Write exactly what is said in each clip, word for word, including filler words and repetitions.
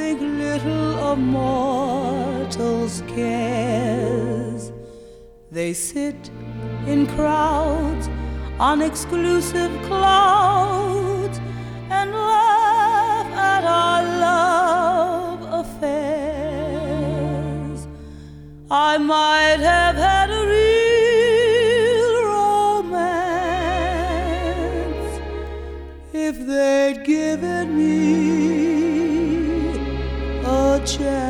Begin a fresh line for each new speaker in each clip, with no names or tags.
think little of mortals' cares. They sit in crowds on exclusive clouds and laugh at our love affairs. I might have had a real romance if they'd given me a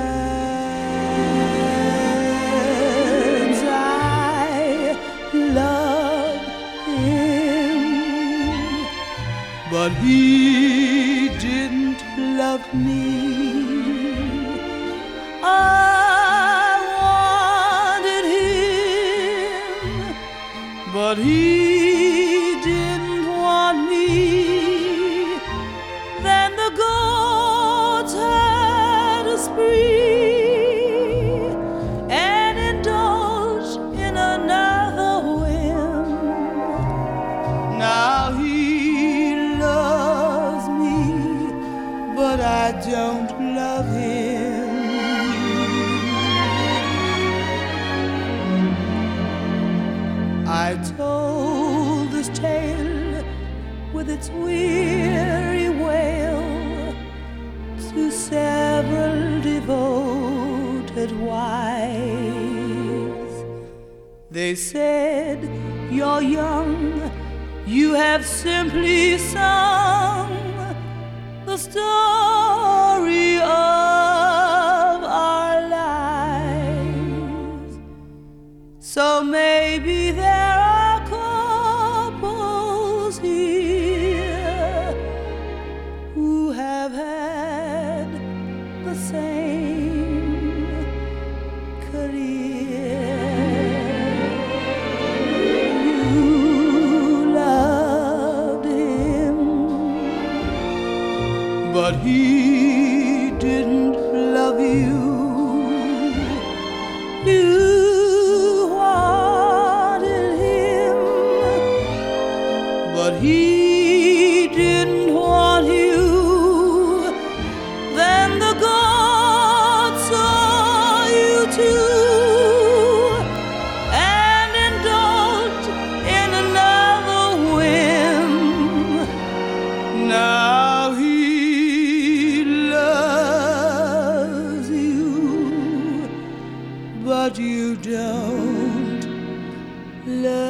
chance. I love him, but he didn't love me. I wanted him, but he didn't want me. Then the gods had a spree and indulged in another whim. Now he loves me, but I don't love him. I told this tale with its weary wail to several devoted wives. They said, "You're young, you have simply sung the story of our lives. So maybe there are couples here who have had the same career. You loved him, but he didn't love you. You wanted him, but he didn't want you. Then the gods saw you too and indulged in another whim. Now he loves you, but you don't love